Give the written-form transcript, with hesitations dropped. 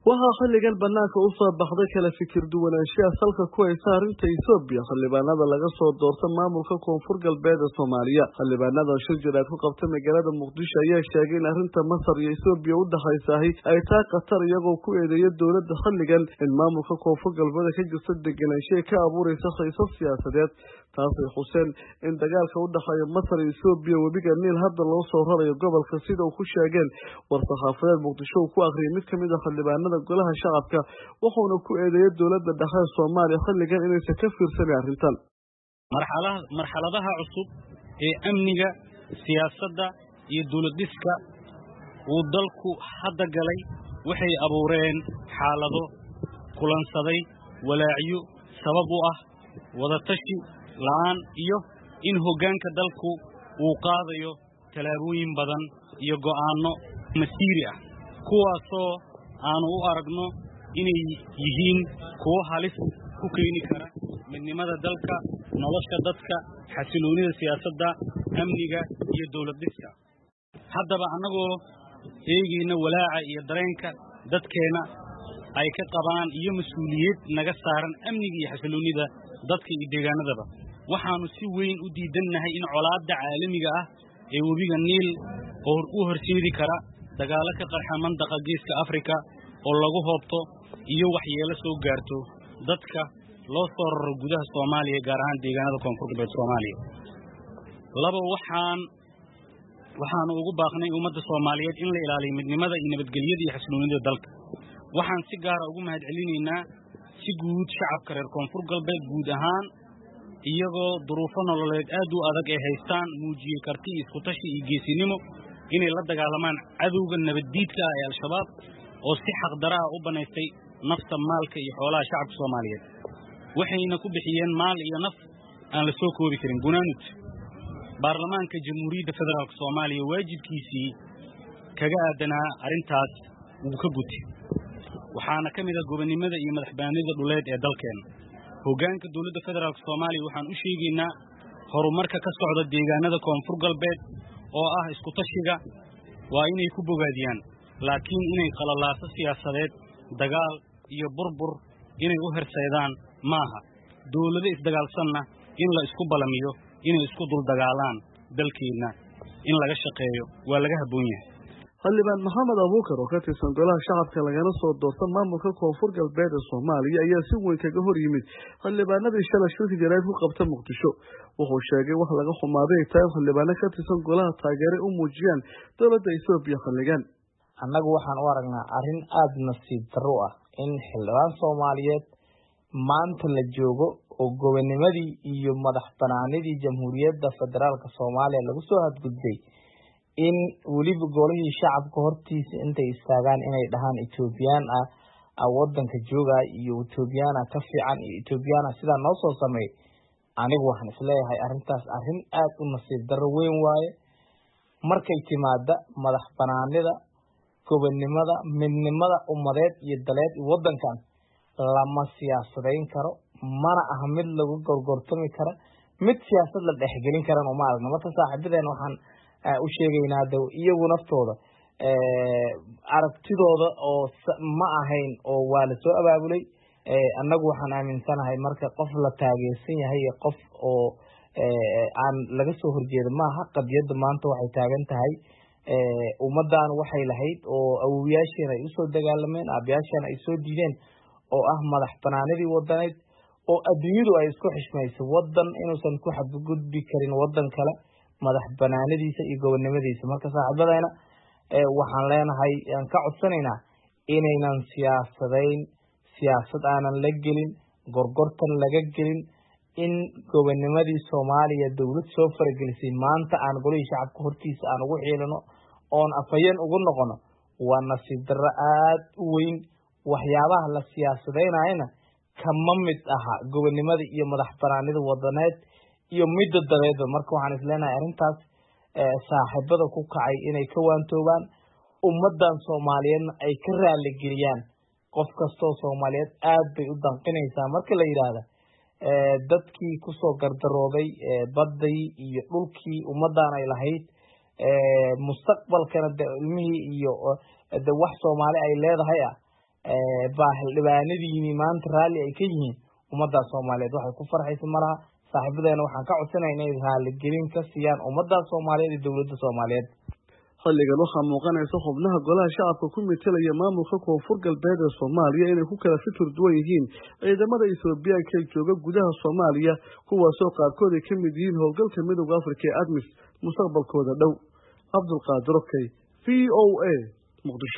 waxaa xilligan banaanka u soo baxday kala fikir duwanaanshiya salka ku haysa arrinta Itoobiya xildhibaanada laga soo doorta maamulka koonfur galbeed ee Soomaaliya xildhibaanada shir jiraad ku qabtay magaalada Muqdisho ayaa sheegay in arrinta Masar iyo Itoobiya u dhaxaysahay ay tahay qatar iyagoo ku eedeeyay dowladda xilligan in maamulka koonfur galbeed ka jirta deganaanshiya ka abuuraysa xiisad siyaasadeed taasoo xuseen in dagaalka u dhaxeeya Masar iyo Itoobiya webiga Niil hadda loo soo rarayo gobolka sida uu ku sheegeen war-saxaafadeed Muqdisho ku akhriyay mid kamid ah xildhibaanada golaha shacabka wuxuuna ku eedeeyay dowladda dhexe Soomaaliya xilligan inaysan ka fiirsanin arrintan marxaladaha cusub ee amniga siyaasadda iyo dawlad dhiska uu dalku hadda galay waxay abuureen xaalado kulansaday walaacyo sabab u ah wada tashi la'aan iyo in hoggaanka dalku uu qaadayo talaabooyin badan iyo go'aano masiiri ah kuwaasoo aanu u aragno inay yihiin kuwo halis ku keeni kara midnimada dalka nolosha dadka xasiloonida siyaasadda amniga iyo dawlad dhiska haddaba annagoo eegayna walaaca iyo dareenka dadkeena ay ka qabaan iyo mas'uuliyad naga saaran amniga iyo xasiloonida dadka iyo deegaanadaba waxaanu si weyn u diidannahay in colaadda caalamiga ah ee webiga Niil oo u horseedi kara dagaalo ka qarxa mandaqa geeska Afrika oo lagu hoobto iyo waxyeelo soo gaarto dadka loo soo raro gudaha Soomaaliya gaar ahaan deegaanada koonfur galbeed Soomaaliya laba waxaan ugu baaqnay ummadda Soomaaliyeed in la ilaaliyo midnimada iyo nabadgelyada iyo xasiloonida dalka waxaan si gaar ah ugu mahadcelinaynaa si guud shacabka reer koonfur galbeed guud ahaan iyagoo duruufo nololeed aad u adag ay haystaan muujiyay karti isku tashi iyo geesinimo inay la dagaalamaan cadowga nabaddiidka ah ee al-shabaab oo si xaqdara ah u banaystay nafta maalka iyo xoolaha shacabka Soomaaliyeed waxayna ku bixiyeen maal iyo naf aan la soo koobi karin gunaanud baarlamaanka jamhuuriyadda federaalka Soomaaliya waajibkiisii kaga aadanaa arrintaas uu ka gutay waxaana kamid ah gobonimada iyo madaxbannaanida dhuleed ee dalkeena hoggaanka dawladda federaalka Soomaaliya waxaan u sheegaynaa horumarka ka socda deegaanada koonfur galbeed oo ah isku tashiga waa inay ku bogaadiyaan laakiin inay qalalaaso siyaasadeed dagaal iyo burbur inay u horseedaan maaha dawladda isdagaalsanna in la isku balamiyo inay isku dul dagaalaan dalkeena in laga shaqeeyo waa laga habboon yahay xildhibaan Maxamed Abuukar oo ka tirsan golaha shacabka lagana soo doortay maamulka koonfur galbeed ee Soomaaliya ayaa si weyn kaga hor yimid xildhibaanadii shalay shirka jaraa'id ku qabtay Muqdisho wuxuu sheegay wax laga xumaaday ay tahay xildhibaano ka tirsan golaha taageero u muujiyaan dowladda Itoobiya xilligan annagu waxaan u aragnaa arrin aad nasiib darro ah in xildhibaan Soomaaliyeed maanta la joogo oo gobonimadii iyo madax banaanidii jamhuuriyadda federaalka Soomaaliya lagu soo hadgudbay in waliba golihii shacabka hortiisa intay istaagaan inay dhahaan Etoobiyaan wadanka jooga iyo Etoobiyaan ka fiican iyo Etoobiyaan sida noo soo sameey anigu waxaan isleeyahay arrintaas arrin aad u nasiib darro weyn waaye markay timaada madax banaanida gobonimada midnimada ummadeed iyo daleed wadankan lama siyaasadeyn karo mana aha mid lagu gorgortami karo mid siyaasad la dhexgelin karan oo ma aragno marka saaxiibadeen waxaan u sheegaynaa iyagu naftooda aragtidooda oo ma ahayn oo waa la soo abaabulay annagu waxaan aaminsanahay marka qof la taageersan yahay qof oo aan laga soo horjeedo maaha qadiyadda maanta waxay taagan tahay ummaddan waxay lahayd oo awoowayaasheen ay usoo dagaalameen aabayaasheen ay soo diideen oo ah madax banaanidii wadaneed oo adduunyadu ay isku xishmayso wadan inuusan ku xadgudbi karin wadan kale madax banaanadiisa iyo gobonimadiisa marka saaxiibadayna waxaan leenahay aan ka codsanaynaa inaynan siyaasad aanan la gelin gorgortan laga gelin in gobonimadii Soomaaliya dawlad soo faragelisay maanta aan golihii shacabka hortiisa aan ugu xiilano oon afayeen ugu noqono waa nasiib darro aad u weyn waxyaabaha la siyaasadeynayna kama mid aha gobonimada iyo madax banaanida wadaneed iyo midda dabeedba marka waxaan isleenahay arrintaas saaxiibada ku kacay inay ka waantoobaan ummadan Soomaaliyeed ay ka raali geliyaan qof kastoo Soomaaliyeed aad bay u danqinaysaa marka la yiraahdo dadkii ku soo gardarooday badday iyo dhulkii ummadan ay lahayd mustaqbalkana ilmihii iyo wax Soomaali ay leedahay baa xildhibaanadiini maanta raalli ay ka yihiin ummadda Soomaaliyeed waxay ku farxayso malaha saaxiibadeena waxaan ka codsanaynaa inay raalli gelin ka siiyaan ummadda Soomaaliyeed iyo dawladda Soomaaliyeed xilligan waxaa muuqanaysa xubnaha golaha shacabka ku metelaya maamulka koonfur galbeed ee Soomaaliya inay ku kala fikir duwan yihiin ciidamada Itoobiyaanka ee jooga gudaha Soomaaliya kuwaasoo qaarkood ay ka mid yihiin howlgalka midowga Afrika ee ADMIS mustaqbalkooda dhow. Abdulqaadir Okay, VOA, Muqdisho.